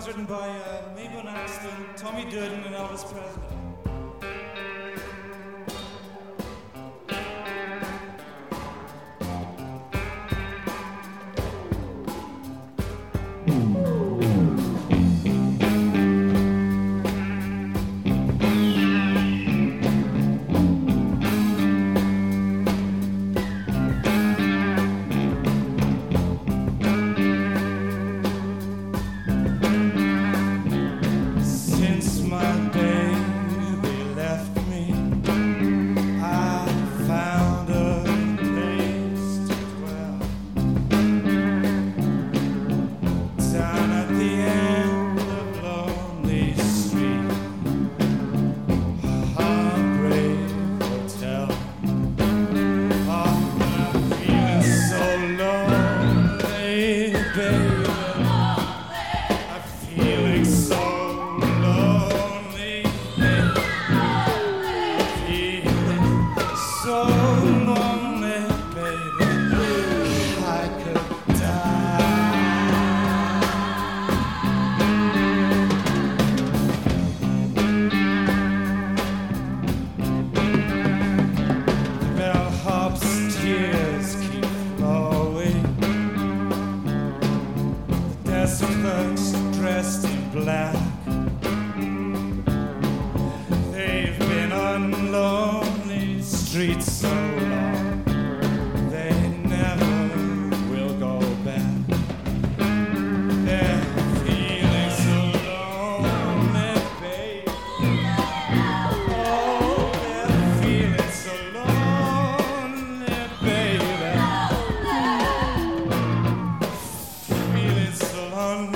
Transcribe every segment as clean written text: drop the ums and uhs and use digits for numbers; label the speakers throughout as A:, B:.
A: was written by Mabel Axton, Tommy Durden, and Elvis Presley. Dressed in black, they've been on lonely streets so long, they never will go back. They're feeling so lonely, baby. Oh, they're feeling so lonely, baby. Feeling so lonely.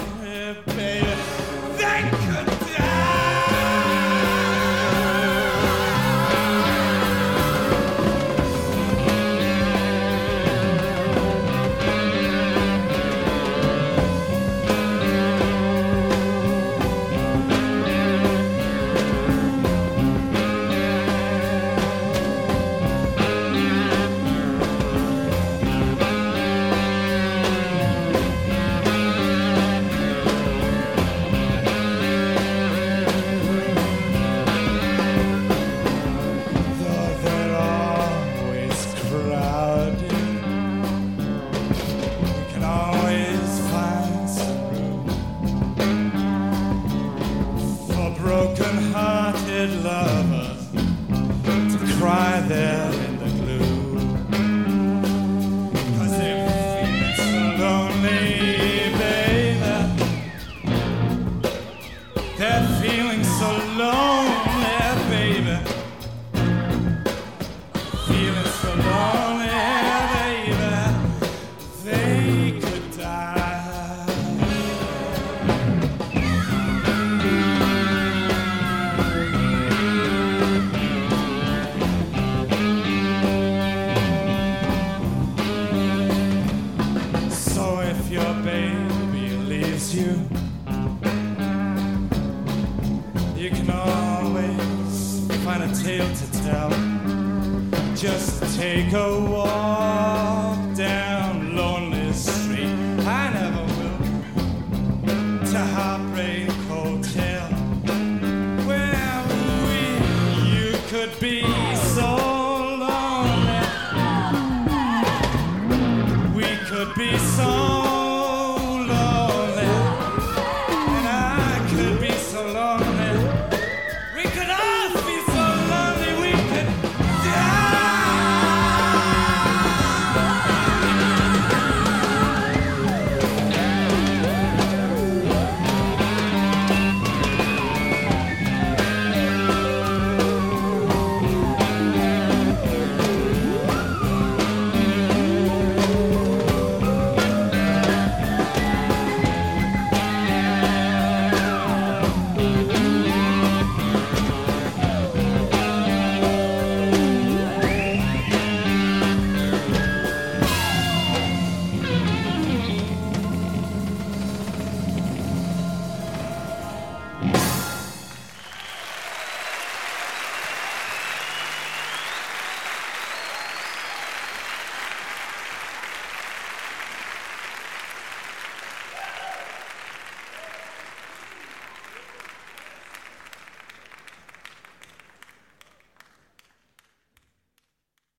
A: Broken-hearted lovers to cry there in the gloom, 'cause they're feeling so lonely, baby. They're feeling so lonely, baby. Feeling so lonely, baby. They could die. Your baby leaves you, you can always find a tale to tell. Just take a walk down lonely street. I never will. To Heartbreak Hotel, where you could be.